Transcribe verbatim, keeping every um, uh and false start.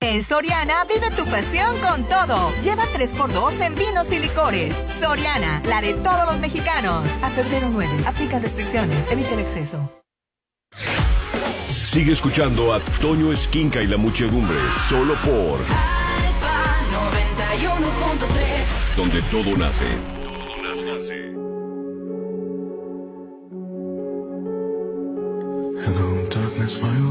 En Soriana, vive tu pasión con todo. Lleva tres por dos en vinos y licores. Soriana, la de todos los mexicanos. A febrero nueve, aplica restricciones, evita el exceso. Sigue escuchando a Toño Esquinca y la muchedumbre, solo por Alfa noventa y uno punto tres. Donde todo nace. Hello, darkness, my